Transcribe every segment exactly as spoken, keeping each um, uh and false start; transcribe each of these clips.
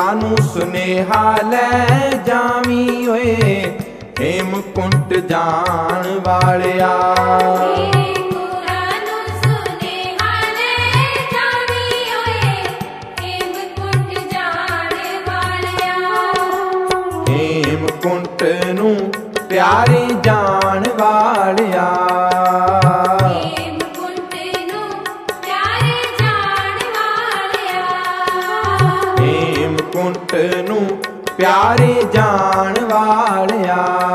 गुरां नूं सुनेहा लै जावी ओए हेमकुंट जाण वालिया। हेमकुंट नूं प्यारे जाण वालिया। हेमकुंट नूं प्यारे जाण वालिया। हेमकुंट नूं प्यारे जाण वालिया।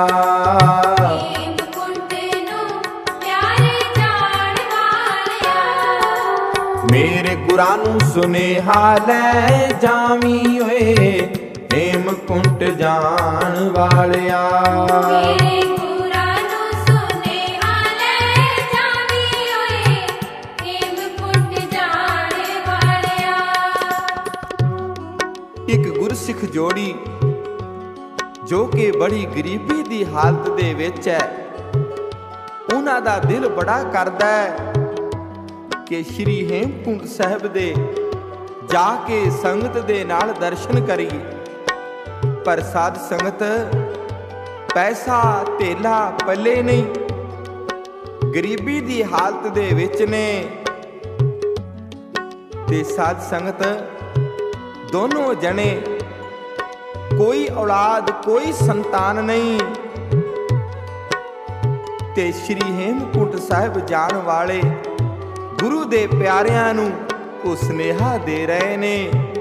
हेमकुंट नूं प्यारे जाण वालिया। मेरे गुरां नूं सुनेहा लै जावी ओए हेमकुंट जाण वालिया। मेरे गुरां नूं सुनेहा लै जावी ओए हेमकुंट जाण वालिया। एक गुरसिख जोड़ी जो कि बड़ी गरीबी दी हालत दे विच है, उन्हां दा दिल बड़ा करदा है कि श्री हेमकुंट साहिब दे जाके संगत दे नाल दर्शन करिए। पर साध संगत पैसा धेला पल्ले नहीं, गरीबी दी हालत दे विच ने। ते साध संगत दोनों जने कोई औलाद कोई संतान नहीं, ते श्री हेमकुंट साहिब जाण वाले गुरु दे प्यारियां नूं ओ सुनेहा दे रहे ने,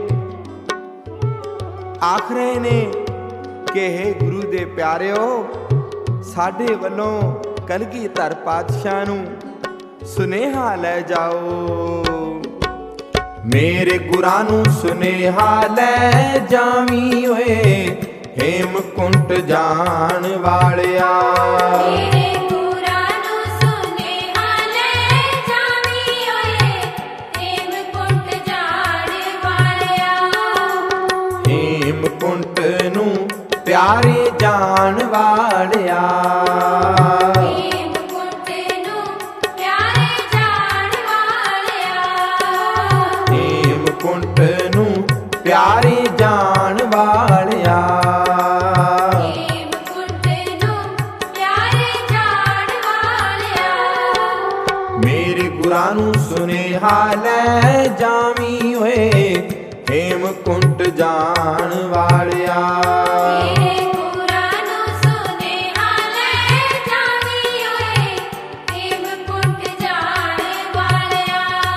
आख रहे ने कि हे गुरु दे प्यारिओ, साडे वल्लों कलगीधर पातशाह नूं सुनेहा लै जाओ। मेरे गुरां नूं सुनेहा लै जावी ओए हेमकुंट जाण वालिया। मेरे गुरां नूं सुनेहा लै जावी ओए हेमकुंट जाण वालिया। हेमकुंट नूं प्यारे जाण वालिया। हेमकुंट नूं प्यारे जाण वालिया। हेमकुंट नूं प्यारे जाण वालिया। मेरे गुरां नूं सुनेहा लै जावी ओए हेमकुंट जाण वालिया। मेरे गुरां नूं सुनेहा लै जावी ओए हेमकुंट जाण वालिया।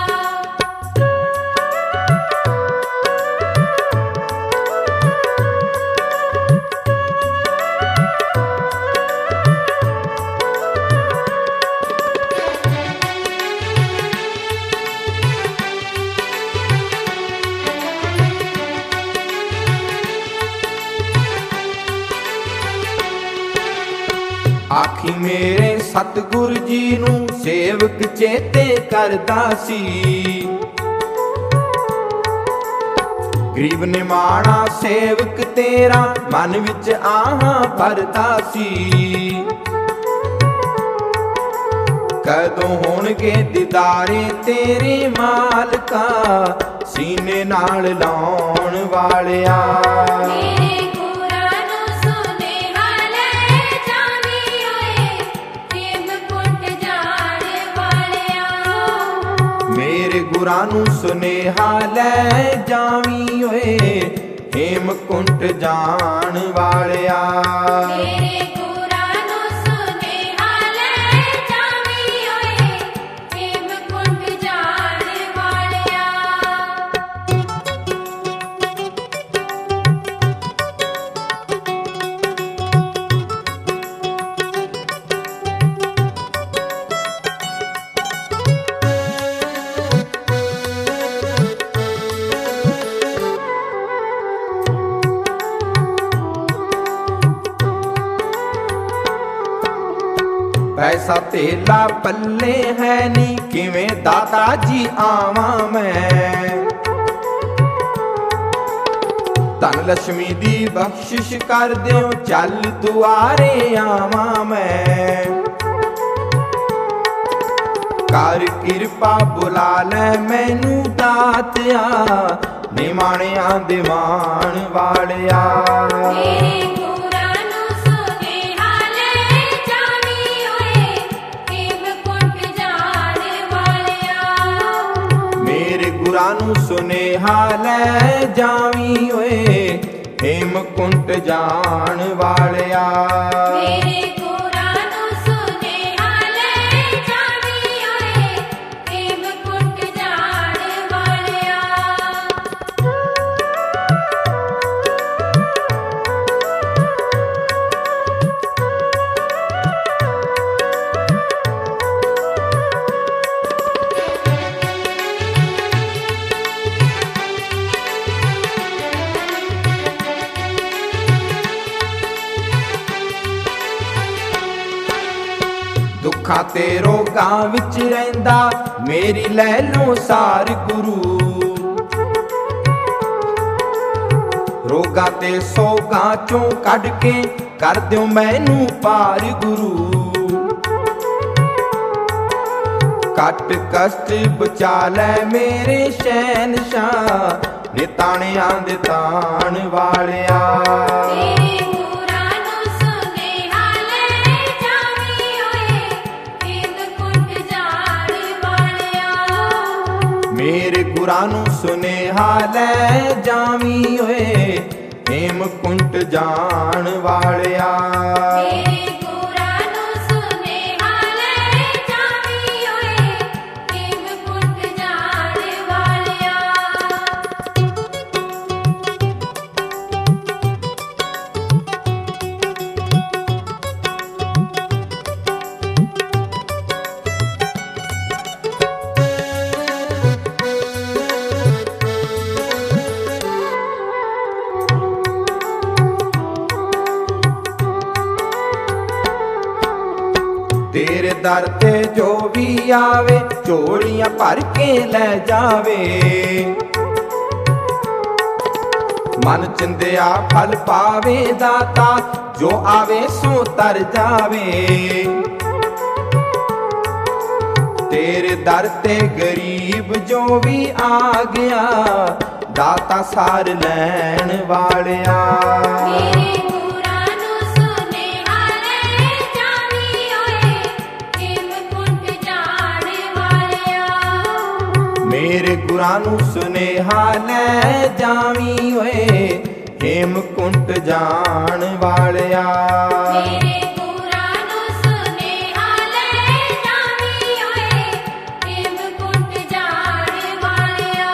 आखी मेरे सतगुर जी नूं सेवक चेते करदा सी, गरीब निमाणा सेवक तेरा मन विच आहां भरदा सी। कदों होणगे दीदारे तेरे मालका सीने नाल लाउण वालिया। मेरे गुरां नूं सुनेहा लै जावी ओए हेमकुंट जाण वालिया। मेरे गुरां नूं सुनेहा लै जावी ओए हेमकुंट जाण वालिया। पैसा तेला पल्ले है नी किवें दाता जी आवां मैं। धन लक्ष्मी दी बख्शिश कर दिओ चल दुआरे आवां मैं। कर किरपा बुला लै मैनू दातिया ਨਿਮਾਣਿਆਂ ਦੇ ਮਾਣ ਵਾਲਿਆ। ਮੇਰੇ ਗੁਰਾਂ ਨੂੰ ਸੁਨੇਹਾ ਲੈ ਜਾਵੀਂ ਓਏ ਹੇਮਕੁੰਟ ਜਾਣ ਵਾਲਿਆ। ਮੇਰੇ ਗੁਰਾਂ ਨੂੰ ਸੁਨੇਹਾ ਲੈ ਜਾਵੀਂ ਓਏ ਹੇਮਕੁੰਟ ਜਾਣ ਵਾਲਿਆ। ਮੇਰੇ ਗੁਰਾਂ ਨੂੰ ਸੁਨੇਹਾ ਲੈ ਜਾਵੀਂ ਓਏ ਹੇਮਕੁੰਟ ਜਾਣ ਵਾਲਿਆ। ਦੁੱਖਾਂ ਤੇ ਰੋਗਾਂ ਵਿੱਚ ਰਹਿੰਦਾ ਮੇਰੀ ਲੈ ਲੋ ਸਾਰ ਗੁਰੂ। ਰੋਗਾਂ ਤੇ ਸੋਗਾਂ ਚੋਂ ਕੱਢ ਕੇ ਕਰ ਦਿਓ ਮੈਨੂੰ ਪਾਰ ਗੁਰੂ। ਕੱਟ ਕਸ਼ਟ ਬਚਾ ਲੈ ਮੇਰੇ ਸ਼ਹਿਨਸ਼ਾਹ ਨਿਤਾਣਿਆਂ ਦੇ ਤਾਣ ਵਾਲਿਆ। ਮੇਰੇ ਗੁਰਾਂ ਨੂੰ ਸੁਨੇਹਾ ਲੈ ਜਾਵੀਂ ਓਏ ਹੇਮਕੁੰਟ ਜਾਣ ਵਾਲਿਆ। ਮੇਰੇ ਗੁਰਾਂ ਨੂੰ ਸੁਨੇਹਾ ਲੈ ਜਾਵੀਂ ਓਏ ਹੇਮਕੁੰਟ ਜਾਣ ਵਾਲਿਆ। ਮੇਰੇ ਗੁਰਾਂ ਨੂੰ ਸੁਨੇਹਾ ਲੈ ਜਾਵੀਂ ਓਏ ਹੇਮਕੁੰਟ ਜਾਣ ਵਾਲਿਆ। ਤੇਰੇ ਦਰ ਤੇ ਜੋ ਵੀ ਆਵੇ ਝੋਲੀਆਂ ਭਰ ਕੇ ਲੈ ਜਾਵੇ। ਮਨ ਚਿੰਦਿਆ ਫਲ ਪਾਵੇ ਦਾਤਾ ਜੋ ਆਵੇ ਸੋ ਤਰ ਜਾਵੇ। ਤੇਰੇ ਦਰ ਤੇ ਗਰੀਬ ਜੋ ਵੀ ਆ ਗਿਆ ਦਾਤਾ ਸਾਰ ਲੈਣ ਵਾਲਿਆ। ਮੇਰੇ ਗੁਰਾਂ ਨੂੰ ਸੁਨੇਹਾ ਲੈ ਜਾਵੀਂ ਓਏ ਹੇਮਕੁੰਟ ਜਾਣ ਵਾਲਿਆ। ਮੇਰੇ ਗੁਰਾਂ ਨੂੰ ਸੁਨੇਹਾ ਲੈ ਜਾਵੀਂ ਓਏ ਹੇਮਕੁੰਟ ਜਾਣ ਵਾਲਿਆ। ਮੇਰੇ ਗੁਰਾਂ ਨੂੰ ਸੁਨੇਹਾ ਲੈ ਜਾਵੀਂ ਓਏ ਹੇਮਕੁੰਟ ਜਾਣ ਵਾਲਿਆ।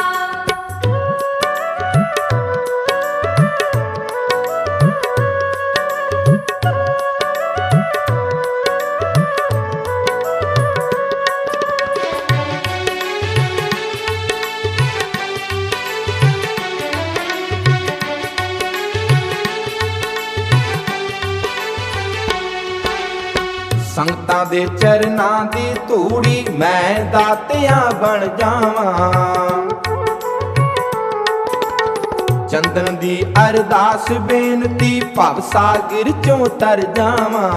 ਸੰਗਤਾਂ ਦੇ ਚਰਨਾਂ ਦੀ ਧੂੜੀ ਮੈਂ ਦਾਤਿਆ ਬਣ ਜਾਵਾਂ। ਚੰਦਨ ਦੀ ਅਰਦਾਸ ਬੇਨਤੀ ਭਵ ਸਾਗਰ ਚੋਂ ਤਰ ਜਾਵਾਂ।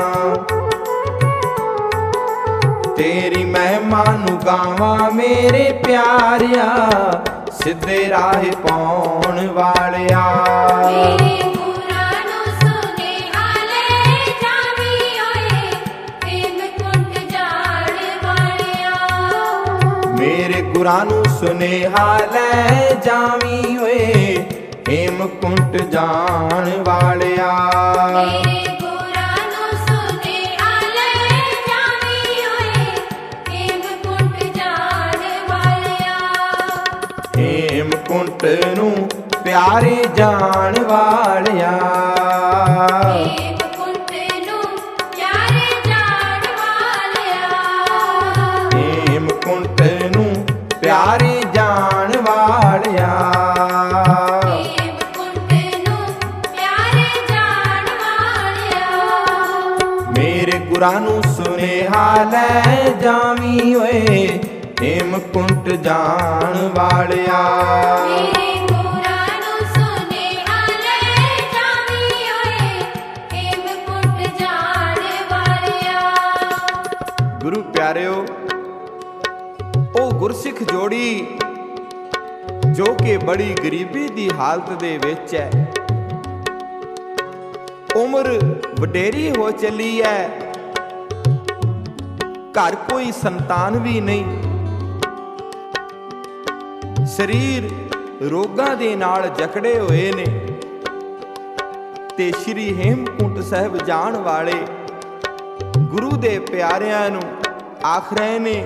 ਤੇਰੀ ਮਹਿਮਾ ਨੂੰ ਗਾਵਾਂ ਮੇਰੇ ਪਿਆਰਿਆ ਸਿੱਧੇ ਰਾਹ ਪਾਉਣ ਵਾਲਿਆ। ਮੇਰੇ ਗੁਰਾਂ ਨੂੰ ਸੁਨੇਹਾ ਲੈ ਜਾਵੀਂ ਓਏ ਹੇਮਕੁੰਟ ਜਾਣ ਵਾਲਿਆ। ਮੇਰੇ ਗੁਰਾਂ ਨੂੰ ਸੁਨੇਹਾ ਲੈ ਜਾਵੀਂ ਓਏ ਹੇਮਕੁੰਟ ਜਾਣ ਵਾਲਿਆ। ਮੇਰੇ ਗੁਰਾਂ ਨੂੰ ਸੁਨੇਹਾ ਲੈ ਜਾਵੀਂ ਓਏ ਹੇਮਕੁੰਟ ਜਾਣ ਵਾਲਿਆ। ਹੇਮਕੁੰਟ ਨੂੰ ਪਿਆਰੇ ਜਾਣ ਵਾਲਿਆ। ਹੇਮਕੁੰਟ ਨੂੰ ਪਿਆਰੇ ਜਾਣ ਵਾਲਿਆ। ਹੇਮਕੁੰਟ ਨੂੰ ਪਿਆਰੇ ਜਾਣ ਵਾਲਿਆ। ਹੇਮਕੁੰਟ ਨੂੰ ਪਿਆਰੇ ਜਾਣ ਵਾਲਿਆ। ਮੇਰੇ ਗੁਰਾਂ ਨੂੰ ਸੁਨੇਹਾ ਲੈ ਜਾਵੀਂ ਓਏ ਹੇਮਕੁੰਟ ਜਾਣ ਵਾਲਿਆ। ਮੇਰੇ ਗੁਰਾਂ ਨੂੰ ਸੁਨੇਹਾ ਲੈ ਜਾਵੀਂ ਓਏ ਹੇਮਕੁੰਟ ਜਾਣ ਵਾਲਿਆ। ਗੁਰੂ ਪਿਆਰਿਓ, ਉਹ ਗੁਰਸਿੱਖ ਜੋੜੀ ਜੋ ਕਿ ਬੜੀ ਗਰੀਬੀ ਦੀ ਹਾਲਤ ਦੇ ਵਿੱਚ ਹੈ। ਉਮਰ ਵਡੇਰੀ ਹੋ ਚੱਲੀ ਹੈ, ਘਰ ਕੋਈ ਸੰਤਾਨ ਵੀ ਨਹੀਂ, ਸਰੀਰ ਰੋਗਾਂ ਦੇ ਨਾਲ ਜਕੜੇ ਹੋਏ ਨੇ। ਤੇ ਸ਼੍ਰੀ ਹੇਮਕੁੰਟ ਸਾਹਿਬ ਜਾਣ ਵਾਲੇ ਗੁਰੂ ਦੇ ਪਿਆਰਿਆਂ ਨੂੰ ਆਖ ਰਹੇ ਨੇ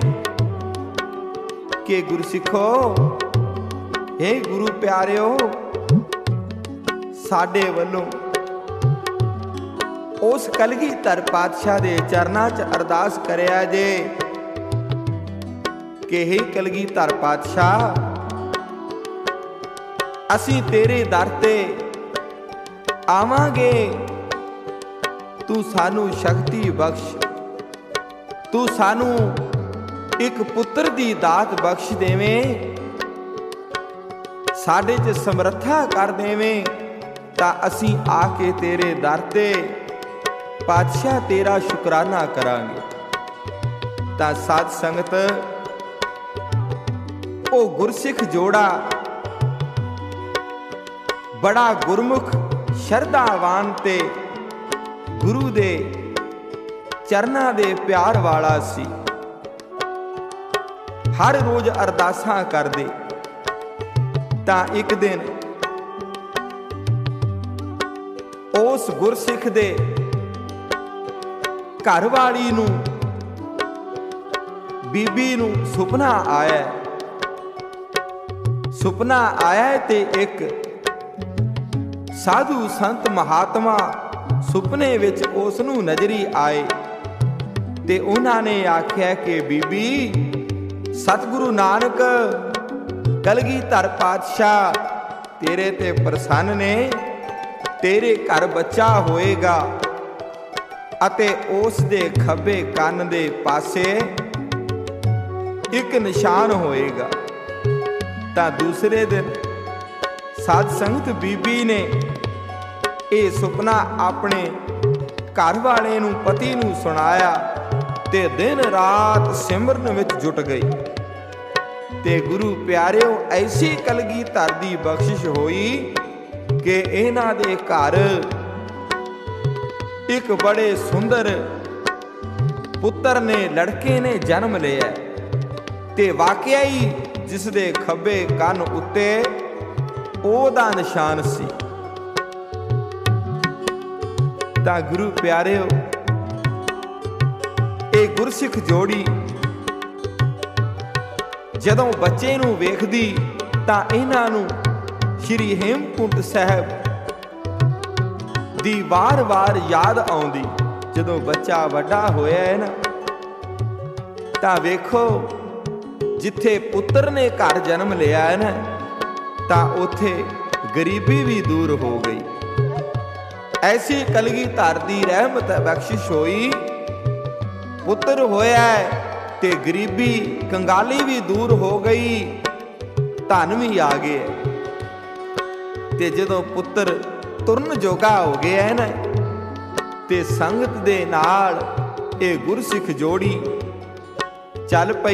ਕਿ ਗੁਰਸਿੱਖੋ, हे ਗੁਰੂ ਪਿਆਰਿਓ, ਸਾਡੇ ਵੱਲੋਂ ਉਸ ਕਲਗੀਧਰ ਪਾਤਸ਼ਾਹ ਦੇ ਚਰਨਾਂ 'ਚ ਅਰਦਾਸ ਕਰਿਆ ਜੇ ਕਿ हे ਕਲਗੀਧਰ ਪਾਤਸ਼ਾਹ, ਅਸੀਂ ਤੇਰੇ ਦਰ ਤੇ ਆਵਾਂਗੇ, ਤੂੰ ਸਾਨੂੰ ਸ਼ਕਤੀ ਬਖਸ਼, ਤੂੰ ਸਾਨੂੰ ਇੱਕ ਪੁੱਤਰ ਦੀ ਦਾਤ ਬਖਸ਼ ਦੇਵੇਂ, ਸਾਡੇ 'ਚ ਸਮਰੱਥਾ ਕਰ ਦੇਵੇਂ, ਤਾਂ ਅਸੀਂ ਆ ਕੇ ਤੇਰੇ ਦਰ ਤੇ ਪਾਤਸ਼ਾਹ ਤੇਰਾ ਸ਼ੁਕਰਾਨਾ ਕਰਾਂਗੇ। ਤਾਂ ਸਾਧ ਸੰਗਤ, ਉਹ ਗੁਰਸਿੱਖ ਜੋੜਾ ਬੜਾ ਗੁਰਮੁਖ ਸ਼ਰਧਾਵਾਨ ਤੇ ਗੁਰੂ ਦੇ ਚਰਨਾਂ ਦੇ ਪਿਆਰ ਵਾਲਾ ਸੀ। ਹਰ ਰੋਜ਼ ਅਰਦਾਸਾਂ ਕਰਦੇ। ਤਾਂ ਇੱਕ ਦਿਨ ਉਸ ਗੁਰਸਿੱਖ ਦੇ ਘਰ ਵਾਲੀ ਨੂੰ, ਬੀਬੀ ਨੂੰ ਸੁਪਨਾ ਆਇਆ। ਸੁਪਨਾ ਆਇਆ ਤੇ ਇੱਕ ਸਾਧੂ ਸੰਤ ਮਹਾਤਮਾ ਸੁਪਨੇ ਵਿੱਚ ਉਸ ਨੂੰ ਨਜ਼ਰੀ ਆਏ ਤੇ ਉਹਨਾਂ ਨੇ ਆਖਿਆ ਕਿ ਬੀਬੀ, ਸਤਿਗੁਰੂ ਨਾਨਕ ਕਲਗੀਧਰ ਪਾਤਸ਼ਾਹ ਤੇਰੇ ਤੇ ਪ੍ਰਸੰਨ ਨੇ, ਤੇਰੇ ਘਰ ਬੱਚਾ ਹੋਏਗਾ ਅਤੇ ਉਸ ਦੇ ਖੱਬੇ ਕੰਨ ਦੇ ਪਾਸੇ ਇੱਕ ਨਿਸ਼ਾਨ ਹੋਏਗਾ। ਤਾਂ ਦੂਸਰੇ ਦਿਨ ਸਾਧ ਸੰਗਤ ਬੀਬੀ ਨੇ ਇਹ ਸੁਪਨਾ ਆਪਣੇ ਘਰ ਵਾਲੇ ਨੂੰ, ਪਤੀ ਨੂੰ ਸੁਣਾਇਆ ਤੇ ਦਿਨ ਰਾਤ ਸਿਮਰਨ ਵਿੱਚ ਜੁਟ ਗਈ। ਤੇ ਗੁਰੂ ਪਿਆਰਿਓ, ਐਸੀ ਕਲਗੀਧਰ ਦੀ ਬਖਸ਼ਿਸ਼ ਹੋਈ ਕਿ ਇਹਨਾਂ ਦੇ ਘਰ ਇੱਕ ਬੜੇ ਸੁੰਦਰ ਪੁੱਤਰ ਨੇ, ਲੜਕੇ ਨੇ ਜਨਮ ਲਿਆ। ਤੇ ਵਾਕਿਆ ਹੀ ਜਿਸ ਦੇ ਖੱਬੇ ਕੰਨ ਉੱਤੇ ਉਹਦਾ ਨਿਸ਼ਾਨ ਸੀ। ਤਾਂ ਗੁਰੂ ਪਿਆਰਿਓ, ਇਹ ਗੁਰਸਿੱਖ ਜੋੜੀ ਜਦੋਂ ਬੱਚੇ ਨੂੰ ਵੇਖਦੀ ਤਾਂ ਇਹਨਾਂ ਨੂੰ ਸ਼੍ਰੀ ਹੇਮਕੁੰਟ ਸਾਹਿਬ ਦੀ ਵਾਰ-ਵਾਰ ਯਾਦ ਆਉਂਦੀ। ਜਦੋਂ ਬੱਚਾ ਵੱਡਾ ਹੋਇਆ ਹੈ ਨਾ, ਤਾਂ ਵੇਖੋ ਜਿੱਥੇ ਪੁੱਤਰ ਨੇ ਘਰ ਜਨਮ ਲਿਆ ਹੈ ਨਾ, ਤਾਂ ਉੱਥੇ ਗਰੀਬੀ ਵੀ ਦੂਰ ਹੋ ਗਈ। ਐਸੀ ਕਲਗੀਧਰ ਦੀ ਰਹਿਮਤ ਬਖਸ਼ਿਸ਼ ਹੋਈ, ਪੁੱਤਰ ਹੋਇਆ ਤੇ ਗਰੀਬੀ ਕੰਗਾਲੀ ਵੀ ਦੂਰ ਹੋ ਗਈ, ਧਨ ਵੀ ਆ ਗਿਆ। ਤੇ ਜਦੋਂ ਪੁੱਤਰ ਤੁਰਨ ਜੋਗਾ ਹੋ ਗਿਆ ਹੈ ਨਾ, ਤੇ ਸੰਗਤ ਦੇ ਨਾਲ ਇਹ ਗੁਰਸਿੱਖ ਜੋੜੀ ਚੱਲ ਪਈ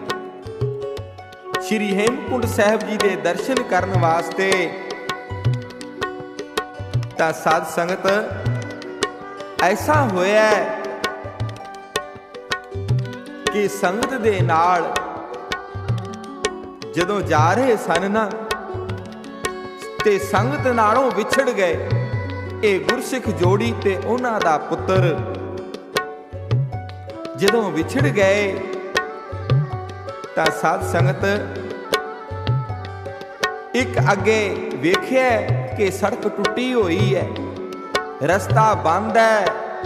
ਸ਼੍ਰੀ ਹੇਮਕੁੰਟ ਸਾਹਿਬ ਜੀ ਦੇ ਦਰਸ਼ਨ ਕਰਨ ਵਾਸਤੇ। ਤਾਂ ਸਾਧ ਸੰਗਤ, ਐਸਾ ਹੋਇਆ ਕਿ ਸੰਗਤ ਦੇ ਨਾਲ ਜਦੋਂ ਜਾ ਰਹੇ ਸਨ ਨਾ, ਤੇ ਸੰਗਤ ਨਾਲੋਂ ਵਿਛੜ ਗਏ ਇਹ ਗੁਰਸਿੱਖ ਜੋੜੀ ਤੇ ਉਹਨਾਂ ਦਾ ਪੁੱਤਰ। ਜਦੋਂ ਵਿਛੜ ਗਏ ਤਾਂ ਸਾਧ ਸੰਗਤ, ਇੱਕ ਅੱਗੇ ਵੇਖਿਆ ਕਿ ਸੜਕ ਟੁੱਟੀ ਹੋਈ ਹੈ, ਰਸਤਾ ਬੰਦ ਹੈ,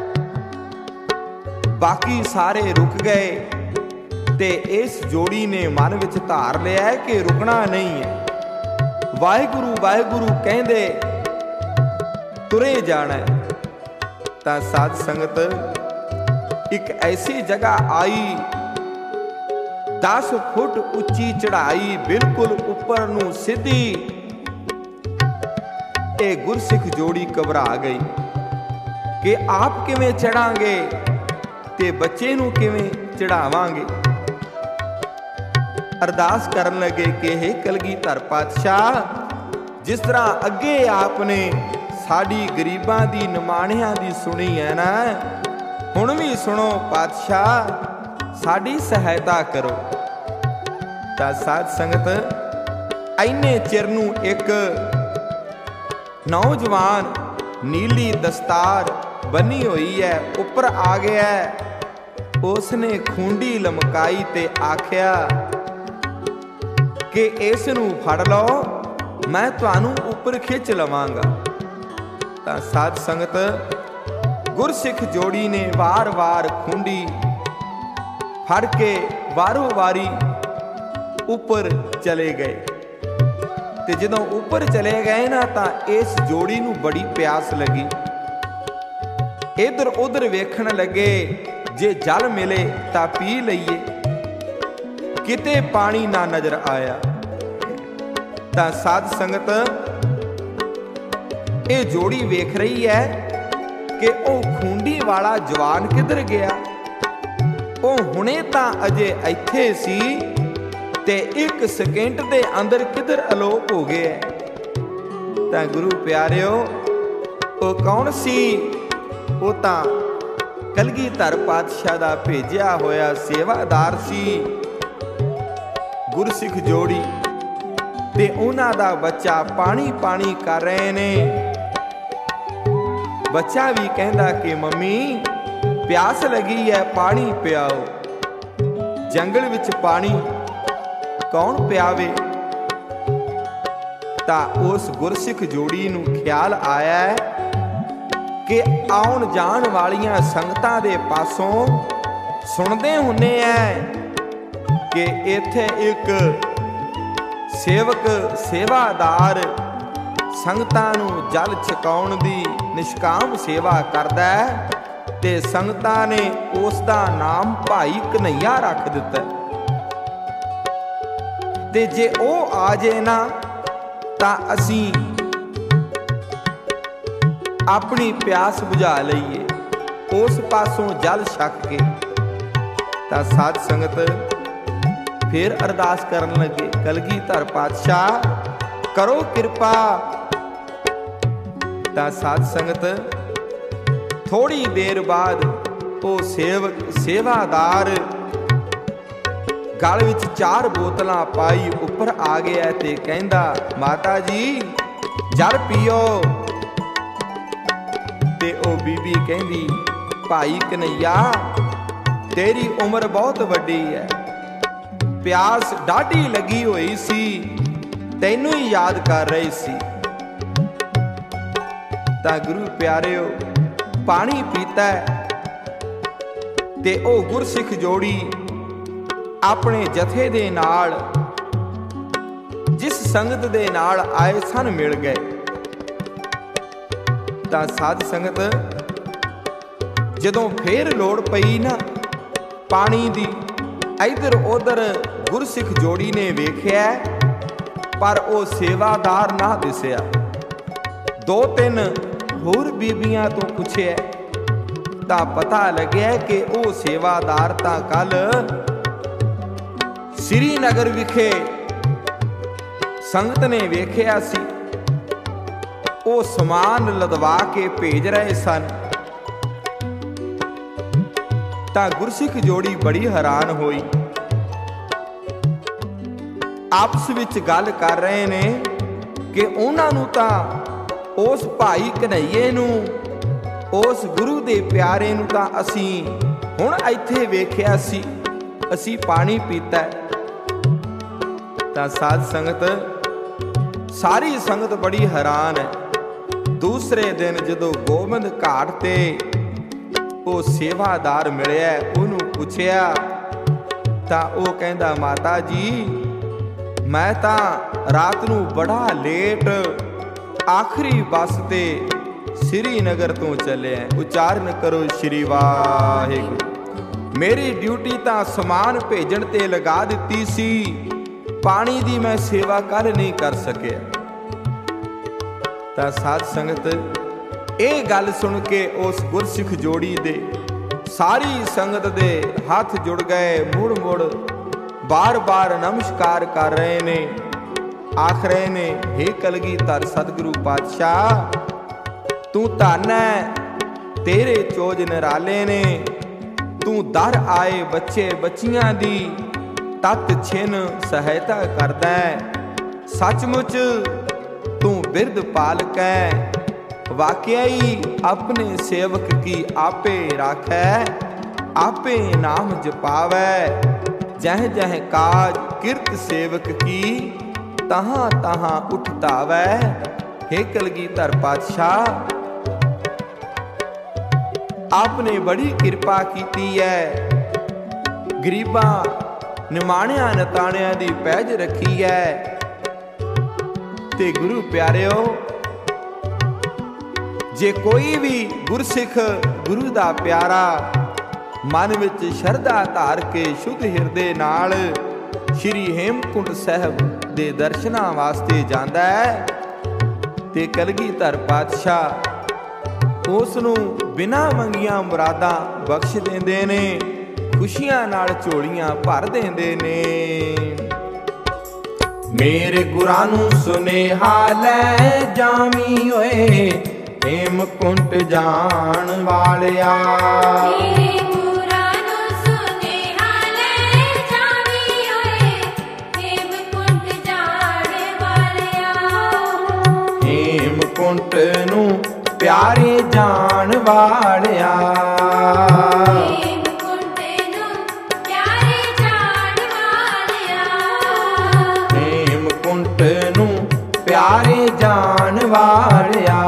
ਬਾਕੀ ਸਾਰੇ ਰੁਕ ਗਏ। ਤੇ ਇਸ ਜੋੜੀ ਨੇ ਮਨ ਵਿੱਚ ਧਾਰ ਲਿਆ ਕਿ ਰੁਕਣਾ ਨਹੀਂ ਹੈ, ਵਾਹਿਗੁਰੂ ਵਾਹਿਗੁਰੂ ਕਹਿੰਦੇ ਤੁਰੇ ਜਾਣਾ। ਤਾਂ ਸਾਧ ਸੰਗਤ, ਇੱਕ ਐਸੀ ਜਗ੍ਹਾ ਆਈ, ਦਸ ਫੁੱਟ ਉੱਚੀ ਚੜਾਈ, ਬਿਲਕੁਲ ਉੱਪਰ ਨੂੰ ਸਿੱਧੀ। ਇਹ ਗੁਰਸਿੱਖ ਜੋੜੀ ਘਬਰਾ ਗਈ ਕਿ ਆਪ ਕਿਵੇਂ ਚੜਾਂਗੇ ਤੇ ਬੱਚੇ ਨੂੰ ਕਿਵੇਂ ਚੜਾਵਾਂਗੇ। ਅਰਦਾਸ ਕਰਨ ਲੱਗੇ ਕਿ हे ਕਲਗੀਧਰ ਪਾਤਸ਼ਾਹ, ਜਿਸ ਤਰ੍ਹਾਂ ਅੱਗੇ ਆਪਨੇ ਸਾਡੀ ਗਰੀਬਾਂ ਦੀ ਨਿਮਾਣਿਆਂ ਦੀ ਸੁਣੀ ਹੈ ਨਾ, ਹੁਣ ਵੀ ਸੁਣੋ ਪਾਤਸ਼ਾਹ, ਸਾਡੀ ਸਹਾਇਤਾ ਕਰੋ। ਤਾਂ ਸਾਧ ਸੰਗਤ ਐਨੇ ਚਿਰ ਨੂੰ ਇੱਕ ਨੌਜਵਾਨ ਨੀਲੀ ਦਸਤਾਰ ਬੰਨੀ ਹੋਈ ਹੈ ਉੱਪਰ ਆ ਗਿਆ। ਉਸਨੇ ਖੂੰਡੀ ਲਮਕਾਈ ਤੇ ਆਖਿਆ ਕਿ ਇਸ ਨੂੰ ਫੜ ਲਓ, ਮੈਂ ਤੁਹਾਨੂੰ ਉੱਪਰ ਖਿੱਚ ਲਵਾਂਗਾ। ਤਾਂ ਸਾਧ ਸੰਗਤ ਗੁਰਸਿੱਖ ਜੋੜੀ ਨੇ ਵਾਰ-ਵਾਰ ਖੂੰਡੀ ਫੜ ਕੇ ਵਾਰੋ ਵਾਰੀ ਉੱਪਰ ਚਲੇ ਗਏ। ਤੇ ਜਦੋਂ ਉੱਪਰ ਚਲੇ ਗਏ ਨਾ ਤਾਂ ਇਸ ਜੋੜੀ ਨੂੰ ਬੜੀ ਪਿਆਸ ਲੱਗੀ। ਇਧਰ ਉਧਰ ਵੇਖਣ ਲੱਗੇ, ਜੇ ਜਲ ਮਿਲੇ ਤਾਂ ਪੀ ਲਈਏ। ਕਿਤੇ ਪਾਣੀ ਨਾ ਨਜ਼ਰ ਆਇਆ। ਤਾਂ ਸਾਧ ਸੰਗਤ ਇਹ ਜੋੜੀ ਵੇਖ ਰਹੀ ਹੈ ਕਿ ਉਹ ਖੂੰਡੀ ਵਾਲਾ ਜਵਾਨ ਕਿੱਧਰ ਗਿਆ। ਉਹ ਹੁਣੇ ਤਾਂ ਅਜੇ ਇੱਥੇ ਸੀ ਤੇ ਇੱਕ ਸਕਿੰਟ ਦੇ ਅੰਦਰ ਕਿੱਧਰ ਅਲੋਪ ਹੋ ਗਿਆ। ਤਾਂ ਗੁਰੂ ਪਿਆਰਿਓ, ਉਹ ਕੌਣ ਸੀ? ਉਹ ਤਾਂ ਕਲਗੀਧਰ ਪਾਤਸ਼ਾਹ ਦਾ ਭੇਜਿਆ ਹੋਇਆ ਸੇਵਾਦਾਰ ਸੀ। ਗੁਰਸਿੱਖ ਜੋੜੀ ਤੇ ਉਹਨਾਂ ਦਾ ਬੱਚਾ ਪਾਣੀ ਪਾਣੀ ਕਰ ਰਹੇ ਨੇ। ਬੱਚਾ ਵੀ ਕਹਿੰਦਾ ਕਿ ਮੰਮੀ ਪਿਆਸ ਲੱਗੀ ਹੈ, ਪਾਣੀ ਪਿਆਓ। ਜੰਗਲ ਵਿੱਚ ਪਾਣੀ ਕੌਣ ਪਿਆਵੇ? ਤਾਂ ਉਸ ਗੁਰਸਿੱਖ ਜੋੜੀ ਨੂੰ ਖਿਆਲ ਆਇਆ ਕਿ ਆਉਣ ਜਾਣ ਵਾਲੀਆਂ ਸੰਗਤਾਂ ਦੇ ਪਾਸੋਂ ਸੁਣਦੇ ਹੁੰਨੇ ਐ ਕਿ ਇੱਥੇ ਇੱਕ ਸੇਵਕ ਸੇਵਾਦਾਰ ਸੰਗਤਾਂ ਨੂੰ ਜਲ ਛਕਾਉਣ ਦੀ ਨਿਸ਼ਕਾਮ ਸੇਵਾ ਕਰਦਾ ਹੈ ਤੇ ਸੰਗਤਾਂ ਨੇ ਉਸ ਦਾ ਨਾਮ ਭਾਈ ਕਨਈਆ ਰੱਖ ਦਿੱਤਾ। ਤੇ ਜੇ ਉਹ ਆ ਜੇ ਨਾ ਤਾਂ ਅਸੀਂ ਆਪਣੀ ਪਿਆਸ ਬੁਝਾ ਲਈਏ ਉਸ ਪਾਸੋਂ ਜਲ ਛਕ ਕੇ। ਤਾਂ ਸਾਧ ਸੰਗਤ ਫਿਰ ਅਰਦਾਸ ਕਰਨ ਲੱਗੇ, ਕਲਗੀਧਰ ਪਾਤਸ਼ਾਹ ਕਰੋ ਕਿਰਪਾ। ਤਾਂ ਸਾਧ ਸੰਗਤ ਥੋੜੀ ਦੇਰ ਬਾਅਦ ਉਹ ਸੇਵਕ ਸੇਵਾਦਾਰ ਗਲ ਵਿੱਚ ਚਾਰ ਬੋਤਲਾਂ ਪਾਈ ਉੱਪਰ ਆ ਗਿਆ ਤੇ ਕਹਿੰਦਾ, ਮਾਤਾ ਜੀ ਜਲ ਪੀਓ। ਤੇ ਉਹ ਬੀਬੀ ਕਹਿੰਦੀ, ਭਾਈ ਕਨਈਆ ਤੇਰੀ ਉਮਰ ਬਹੁਤ ਵੱਡੀ ਹੈ, ਪਿਆਸ ਡਾਢੀ ਲੱਗੀ ਹੋਈ ਸੀ, ਤੈਨੂੰ ਹੀ ਯਾਦ ਕਰ ਰਹੀ ਸੀ। ਤਾਂ ਗੁਰੂ ਪਿਆਰਿਓ ਪਾਣੀ ਪੀਤਾ ਤੇ ਉਹ ਗੁਰਸਿੱਖ ਜੋੜੀ ਆਪਣੇ ਜਥੇ ਦੇ ਨਾਲ ਜਿਸ ਸੰਗਤ ਦੇ ਨਾਲ ਆਏ ਸਨ ਮਿਲ ਗਏ। ਤਾਂ ਸਾਧ ਸੰਗਤ ਜਦੋਂ ਫੇਰ ਲੋੜ ਪਈ ਨਾ ਪਾਣੀ ਦੀ, ਇਧਰ ਉਧਰ ਗੁਰਸਿੱਖ ਜੋੜੀ ਨੇ ਵੇਖਿਆ ਪਰ ਉਹ ਸੇਵਾਦਾਰ ਨਾ ਦਿਸਿਆ। ਦੋ ਤਿੰਨ ਹੋਰ ਬੀਬੀਆਂ ਤੋਂ ਪੁੱਛਿਆ ਤਾਂ ਪਤਾ ਲੱਗਿਆ ਕਿ ਉਹ ਸੇਵਾਦਾਰ ਤਾਂ ਕੱਲ ਸ੍ਰੀਨਗਰ ਵਿਖੇ ਸੰਗਤ ਨੇ ਵੇਖਿਆ ਸੀ, ਉਹ ਸਮਾਨ ਲਦਵਾ ਕੇ ਭੇਜ ਰਹੇ ਸਨ। ਤਾਂ ਗੁਰਸਿੱਖ ਜੋੜੀ ਬੜੀ ਹੈਰਾਨ ਹੋਈ, ਆਪਸ ਵਿੱਚ ਗੱਲ ਕਰ ਰਹੇ ਨੇ ਕਿ ਉਹਨਾਂ ਨੂੰ ਤਾਂ ਉਸ ਭਾਈ ਕਨਈਏ ਨੂੰ, ਉਸ ਗੁਰੂ ਦੇ ਪਿਆਰੇ ਨੂੰ ਤਾਂ ਅਸੀਂ ਹੁਣ ਇੱਥੇ ਵੇਖਿਆ ਸੀ, ਅਸੀਂ ਪਾਣੀ ਪੀਤਾ। ਤਾਂ ਸਾਧ ਸੰਗਤ ਸਾਰੀ ਸੰਗਤ ਬੜੀ ਹੈਰਾਨ ਹੈ। ਦੂਸਰੇ ਦਿਨ ਜਦੋਂ ਗੋਬਿੰਦ ਘਾਟ ਤੇ ਉਹ ਸੇਵਾਦਾਰ ਮਿਲਿਆ, ਉਹਨੂੰ ਪੁੱਛਿਆ ਤਾਂ ਉਹ ਕਹਿੰਦਾ, ਮਾਤਾ ਜੀ ਮੈਂ ਤਾਂ ਰਾਤ ਨੂੰ ਬੜਾ ਲੇਟ ਆਖਰੀ ਬੱਸ ਤੇ ਸ੍ਰੀਨਗਰ ਤੋਂ ਚੱਲਿਆ। ਉਚਾਰਨ ਕਰੋ ਸ਼੍ਰੀ ਵਾਹਿਗੁਰੂ। ਮੇਰੀ ਡਿਊਟੀ ਤਾਂ ਸਮਾਨ ਭੇਜਣ ਤੇ ਲਗਾ ਦਿੱਤੀ ਸੀ, ਪਾਣੀ ਦੀ ਮੈਂ ਸੇਵਾ ਕੱਲ ਨਹੀਂ ਕਰ ਸਕਿਆ। ਤਾਂ ਸਾਧ ਸੰਗਤ ਇਹ ਗੱਲ ਸੁਣ ਕੇ ਉਸ ਗੁਰਸਿੱਖ ਜੋੜੀ ਦੇ ਸਾਰੀ ਸੰਗਤ ਦੇ ਹੱਥ ਜੁੜ ਗਏ, ਮੁੜ ਮੁੜ ਬਾਰ-ਬਾਰ ਨਮਸਕਾਰ ਕਰ ਰਹੇ ਨੇ, ਆਖ ਰਹੇ ਨੇ, ਹੇ ਕਲਗੀਧਰ ਸਤਿਗੁਰੂ ਪਾਤਸ਼ਾਹ, ਤੂੰ ਧੰਨ ਹੈ, ਤੇਰੇ ਚੋਜ ਨਿਰਾਲੇ ਨੇ, ਤੂੰ ਦਰ ਆਏ ਬੱਚੇ ਬੱਚੀਆਂ ਦੀ ਤਤ ਛਿਨ ਸਹਾਇਤਾ ਕਰਦਾ ਹੈ। ਸੱਚਮੁੱਚ ਤੂੰ ਬਿਰਧ ਪਾਲਕ ਹੈ, ਵਾਕਿਆ ਹੀ ਆਪਣੇ ਸੇਵਕ ਕੀ ਆਪੇ ਰਾਖੈ, ਆਪੇ ਨਾਮ ਜਪਾਵੈ। ਜਹ ਜਹ ਕਾਜ ਕਿਰਤ ਸੇਵਕ ਕੀ ਤਹਾਂ ਤਹਾਂ ਉਠਤਾਵੈ। हे कलगीधर पातशाह, आपने बड़ी कृपा कीती है, गरीबां निमाणिया नताणिया दी पैज रखी है। ते गुरु प्यारिओ, जे कोई भी गुरसिख गुरु दा प्यारा मन विच शरधा धार के शुद्ध हिरदे नाल श्री हेमकुंट साहब दे दर्शनां वास्ते जांदा है ते कलगीधर पातशाह उस नूं बिना मंगिया मुरादा बख्श देंदे ने, खुशियां नाल झोलियां भर देंदे ने। मेरे गुरां नूं सुनेहा लै जावी ओए, हेमकुंट जाण वालिया। हेमकुंट नूं प्यारे जान वालिया, हेमकुंट नूं प्यारे जान वालिया, हेमकुंट नूं प्यारे जान वालिया,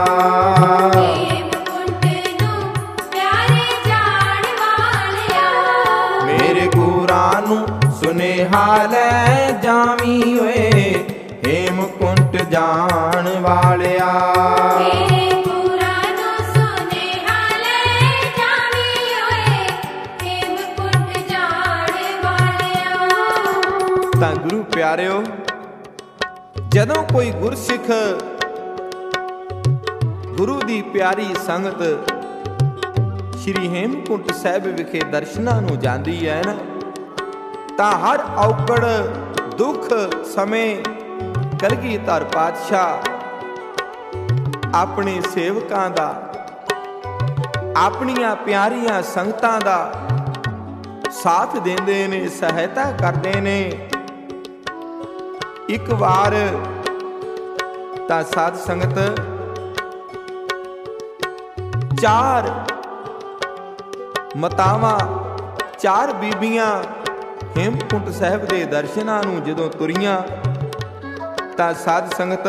हेमकुंट नूं प्यारे जान वालिया। मेरे गुरां नूं सुनेहा लै जावी ओए, हेमकुंट जाण वालिया। मेरे गुरां नूं सुनेहा लै जावी ओए, हेमकुंट जाण वालिया। ਤਾਂ ਗੁਰੂ ਪਿਆਰਿਓ, ਜਦੋਂ ਕੋਈ ਗੁਰਸਿੱਖ ਗੁਰੂ ਦੀ ਪਿਆਰੀ ਸੰਗਤ ਸ਼੍ਰੀ ਹੇਮਕੁੰਟ ਸਾਹਿਬ ਵਿਖੇ ਦਰਸ਼ਨਾਂ ਨੂੰ ਜਾਂਦੀ ਹੈ ਨਾ, ਤਾਂ ਹਰ ਔਕੜ ਦੁੱਖ ਸਮੇਂ ਕਲਗੀਧਰ ਪਾਤਸ਼ਾਹ ਆਪਣੇ ਸੇਵਕਾਂ ਦਾ, ਆਪਣੀਆਂ ਪਿਆਰੀਆਂ ਸੰਗਤਾਂ ਦਾ ਸਾਥ ਦਿੰਦੇ ਨੇ, ਸਹਾਇਤਾ ਕਰਦੇ ਨੇ। ਇੱਕ ਵਾਰ ਤਾਂ ਸਾਧ ਸੰਗਤ ਚਾਰ ਮਾਤਾਵਾਂ, ਚਾਰ ਬੀਬੀਆਂ ਹੇਮਕੁੰਟ ਸਾਹਿਬ ਦੇ ਦਰਸ਼ਨਾਂ ਨੂੰ ਜਦੋਂ ਤੁਰੀਆਂ, ਤਾਂ ਸਾਧ ਸੰਗਤ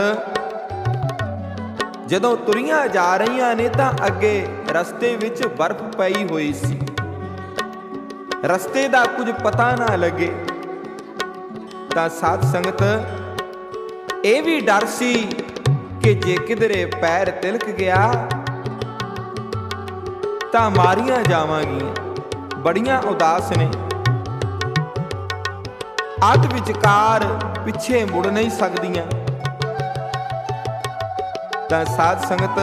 ਜਦੋਂ ਤੁਰੀਆਂ ਜਾ ਰਹੀਆਂ ਨੇ ਤਾਂ ਅੱਗੇ ਰਸਤੇ ਵਿੱਚ ਬਰਫ਼ ਪਈ ਹੋਈ ਸੀ। ਰਸਤੇ ਦਾ ਕੁਝ ਪਤਾ ਨਾ ਲੱਗੇ। ਤਾਂ ਸਾਧ ਸੰਗਤ ਇਹ ਵੀ ਡਰ ਸੀ ਕਿ ਜੇ ਕਿਧਰੇ ਪੈਰ ਤਿਲਕ ਗਿਆ ਤਾਂ ਮਾਰੀਆਂ ਜਾਵਾਂਗੀਆਂ। ਬੜੀਆਂ ਉਦਾਸ ਨੇ, ਅੱਧ ਵਿਚਕਾਰ ਪਿੱਛੇ ਮੁੜ ਨਹੀਂ ਸਕਦੀਆਂ। ਤਾਂ ਸਾਧ ਸੰਗਤ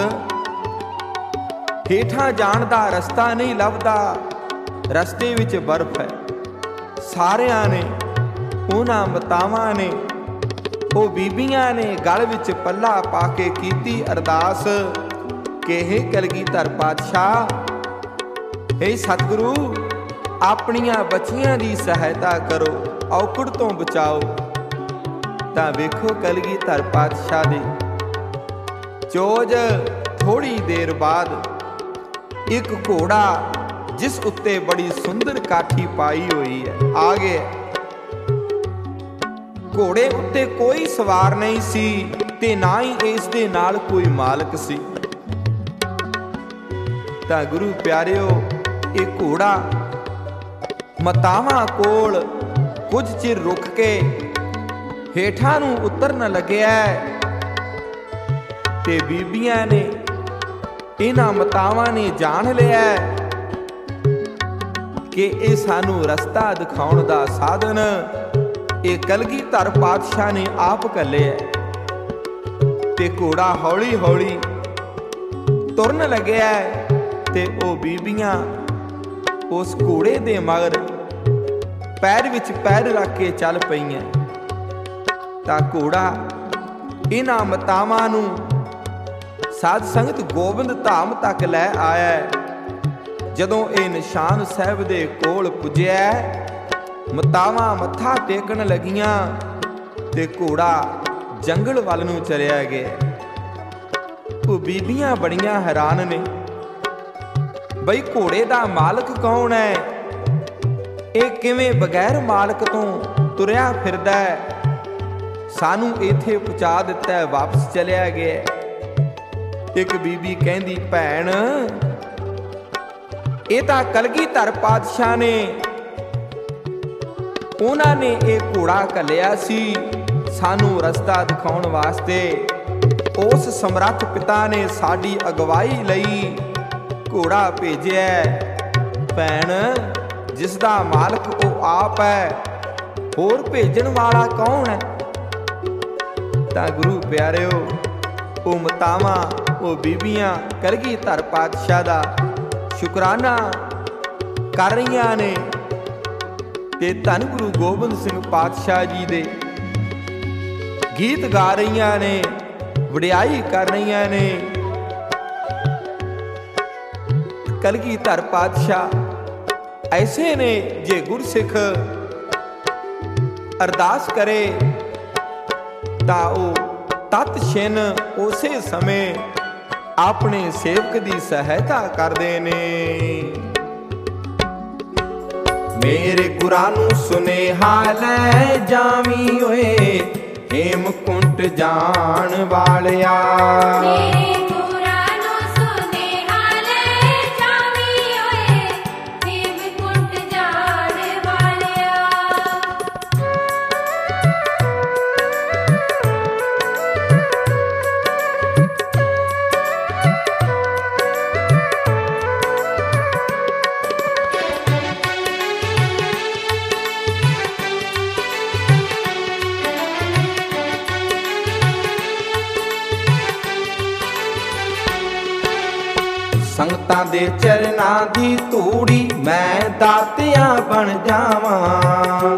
ਹੇਠਾਂ ਜਾਣ ਦਾ ਰਸਤਾ ਨਹੀਂ ਲੱਭਦਾ, ਰਸਤੇ ਵਿੱਚ ਬਰਫ਼ ਹੈ। ਸਾਰਿਆਂ ਨੇ, ਉਹਨਾਂ ਮਾਤਾਵਾਂ ਨੇ, ਉਹ ਬੀਬੀਆਂ ਨੇ ਗਲ ਵਿੱਚ ਪੱਲਾ ਪਾ ਕੇ ਕੀਤੀ ਅਰਦਾਸ ਕਿ ਹੇ ਕਲਗੀਧਰ ਪਾਤਸ਼ਾਹ, ਹੇ ਸਤਿਗੁਰੂ, ਆਪਣੀਆਂ ਬੱਚੀਆਂ ਦੀ ਸਹਾਇਤਾ ਕਰੋ, ਔਕੜ ਤੋਂ ਬਚਾਓ। ਤਾਂ ਵੇਖੋ ਕਲਗੀਧਰ ਪਾਤਸ਼ਾਹ ਦੀ ਚੋਜ ਥੋੜੀ ਦੇਰ ਬਾਅਦ ਇੱਕ ਘੋੜਾ ਜਿਸ ਉੱਤੇ ਬੜੀ ਸੁੰਦਰ ਕਾਠੀ ਪਾਈ ਹੋਈ ਹੈ ਆ ਗਿਆ। ਘੋੜੇ ਉੱਤੇ ਕੋਈ ਸਵਾਰ ਨਹੀਂ ਸੀ ਤੇ ਨਾ ਹੀ ਇਸ ਦੇ ਨਾਲ ਕੋਈ ਮਾਲਕ ਸੀ। ਤਾਂ ਗੁਰੂ ਪਿਆਰਿਓ, ਇਹ ਘੋੜਾ ਮਾਤਾਵਾਂ ਕੋਲ ਕੁਝ ਚਿਰ ਰੁਕ ਕੇ ਹੇਠਾਂ ਨੂੰ ਉਤਰਨ ਲੱਗਿਆ ਤੇ ਬੀਬੀਆਂ ਨੇ, ਇਹਨਾਂ ਮਾਤਾਵਾਂ ਨੇ ਜਾਣ ਲਿਆ ਕਿ ਇਹ ਸਾਨੂੰ ਰਸਤਾ ਦਿਖਾਉਣ ਦਾ ਸਾਧਨ ਇਹ ਕਲਗੀਧਰ ਪਾਤਸ਼ਾਹ ਨੇ ਆਪ ਘੱਲਿਆ। ਤੇ ਘੋੜਾ ਹੌਲੀ ਹੌਲੀ ਤੁਰਨ ਲੱਗਿਆ ਤੇ ਉਹ ਬੀਬੀਆਂ ਉਸ ਘੋੜੇ ਦੇ ਮਗਰ ਪੈਰ ਵਿੱਚ ਪੈਰ ਰੱਖ ਕੇ ਚੱਲ ਪਈਆਂ। ਤਾਂ ਘੋੜਾ ਇਹਨਾਂ ਮਤਾਵਾਂ ਨੂੰ ਸਾਧ ਸੰਗਤ ਗੋਬਿੰਦ ਧਾਮ ਤੱਕ ਲੈ ਆਇਆ। ਜਦੋਂ ਇਹ ਨਿਸ਼ਾਨ ਸਾਹਿਬ ਦੇ ਕੋਲ ਪੁੱਜਿਆ, ਮਤਾਵਾਂ ਮੱਥਾ ਟੇਕਣ ਲੱਗੀਆਂ ਤੇ ਘੋੜਾ ਜੰਗਲ ਵੱਲ ਨੂੰ ਚਲਿਆ ਗਿਆ। ਉਹ ਬੀਬੀਆਂ ਬੜੀਆਂ ਹੈਰਾਨ ਨੇ, ਬਈ ਘੋੜੇ ਦਾ ਮਾਲਕ ਕੌਣ ਹੈ? ਇਹ ਕਿਵੇਂ ਬਗੈਰ ਮਾਲਕ ਤੋਂ ਤੁਰਿਆ ਫਿਰਦਾ ਹੈ? ਸਾਨੂੰ ਇੱਥੇ ਪਹੁੰਚਾ ਦਿੱਤਾ, ਵਾਪਸ ਚਲਿਆ ਗਿਆ। ਇੱਕ ਬੀਬੀ ਕਹਿੰਦੀ, ਭੈਣ ਇਹ ਤਾਂ ਕਲਗੀਧਰ ਪਾਤਸ਼ਾਹ ਨੇ, ਉਹਨਾਂ ਨੇ ਇਹ ਘੋੜਾ ਘੱਲਿਆ ਸੀ ਸਾਨੂੰ ਰਸਤਾ ਦਿਖਾਉਣ ਵਾਸਤੇ। ਉਸ ਸਮਰੱਥ ਪਿਤਾ ਨੇ ਸਾਡੀ ਅਗਵਾਈ ਲਈ ਘੋੜਾ ਭੇਜਿਆ। ਭੈਣ ਜਿਸ ਦਾ ਮਾਲਕ ਉਹ ਆਪ ਹੈ, ਹੋਰ ਭੇਜਣ ਵਾਲਾ ਕੌਣ ਹੈ? ਤਾਂ ਗੁਰੂ ਪਿਆਰਿਓ, ਉਹ ਮਤਾਵਾਂ, ਉਹ ਬੀਬੀਆਂ ਕਲਗੀਧਰ ਪਾਤਸ਼ਾਹ ਦਾ ਸ਼ੁਕਰਾਨਾ ਕਰ ਰਹੀਆਂ ਨੇ ਤੇ ਧੰਨ ਗੁਰੂ ਗੋਬਿੰਦ ਸਿੰਘ ਪਾਤਸ਼ਾਹ ਜੀ ਦੇ ਗੀਤ ਗਾ ਰਹੀਆਂ ਨੇ, ਵਡਿਆਈ ਕਰ ਰਹੀਆਂ ਨੇ। ਕਲਗੀਧਰ ਪਾਤਸ਼ਾਹ ਐਸੇ ਨੇ, ਜੇ ਗੁਰਸਿੱਖ ਅਰਦਾਸ ਕਰੇ ਤਾਂ ਉਹ ਤਤ ਛਿਨ ਉਸੇ ਸਮੇਂ ਆਪਣੇ ਸੇਵਕ ਦੀ ਸਹਾਇਤਾ ਕਰਦੇ ਨੇ। ਮੇਰੇ ਗੁਰਾਂ ਨੂੰ ਸੁਨੇਹਾ ਲੈ ਜਾਵੀਂ ਓਏ, ਹੇਮਕੁੰਟ ਜਾਣ ਵਾਲਿਆ। ਮੇਰੇ ਗੁਰਾਂ ਨੂੰ ਸੁਨੇਹਾ ਲੈ ਜਾਵੀਂ ਓਏ, ਹੇਮਕੁੰਟ ਜਾਣ ਵਾਲਿਆ। ਸੰਗਤਾਂ ਦੇ ਚਰਨਾਂ ਦੀ ਧੂੜੀ ਮੈਂ ਦਾਤਿਆ ਬਣ ਜਾਵਾਂ।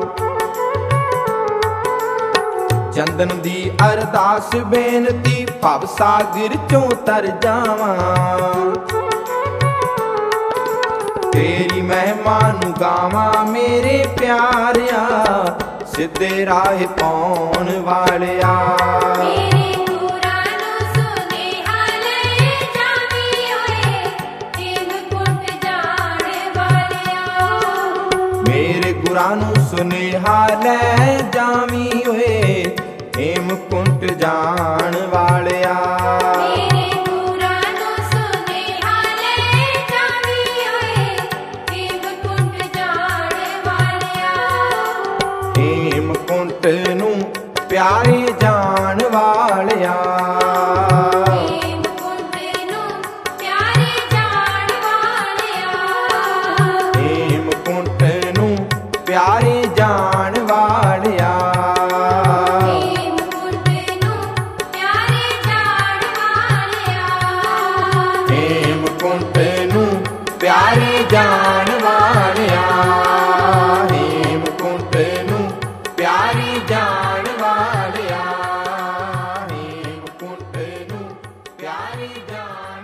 ਚੰਦਨ ਦੀ ਅਰਦਾਸ ਬੇਨਤੀ ਭਵ ਸਾਗਰ ਚੋਂ ਤਰ ਜਾਵਾਂ। ਤੇਰੀ ਮਹਿਮਾ ਨੂੰ ਗਾਵਾਂ ਮੇਰੇ ਪਿਆਰਿਆ, ਸਿੱਧੇ ਰਾਹ ਪਾਉਣ ਵਾਲਿਆ। ਮੇਰੇ ਗੁਰਾਂ ਨੂੰ ਸੁਨੇਹਾ ਲੈ ਜਾਵੀਂ ਓਏ, ਹੇਮਕੁੰਟ ਜਾਣ ਵਾਲਿਆ। ਮੇਰੇ ਗੁਰਾਂ ਨੂੰ ਸੁਨੇਹਾ ਲੈ ਜਾਵੀਂ ਓਏ, ਹੇਮਕੁੰਟ ਜਾਣ ਵਾਲਿਆ। ਮੇਰੇ ਗੁਰਾਂ ਨੂੰ ਸੁਨੇਹਾ ਲੈ ਜਾਵੀਂ ਓਏ, ਹੇਮਕੁੰਟ ਜਾਣ ਵਾਲਿਆ। ਹੇਮਕੁੰਟ ਨੂੰ ਪਿਆਰੇ ਜਾਣ ਵਾਲਿਆ। ਹੇਮਕੁੰਟ ਨੂੰ ਪਿਆਰੇ ਜਾਣ ਵਾਲਿਆ। ਹੇਮਕੁੰਟ ਨੂੰ ਪਿਆਰੇ ਜਾਣ ਵਾਲਿਆ। ਹੇਮਕੁੰਟ ਨੂੰ ਪਿਆਰੇ ਜਾਣ ਵਾਲਿਆ। ਹੇਮਕੁੰਟ ਨੂੰ ਪਿਆਰੇ ਜਾਣ ਵਾਲਿਆ। ਹੇਮਕੁੰਟ ਨੂੰ ਪਿਆਰੇ ਜਾਣ ਵਾਲਿਆ। ਹੇਮਕੁੰਟ ਨੂੰ ਪਿਆਰੇ ਜਾਣ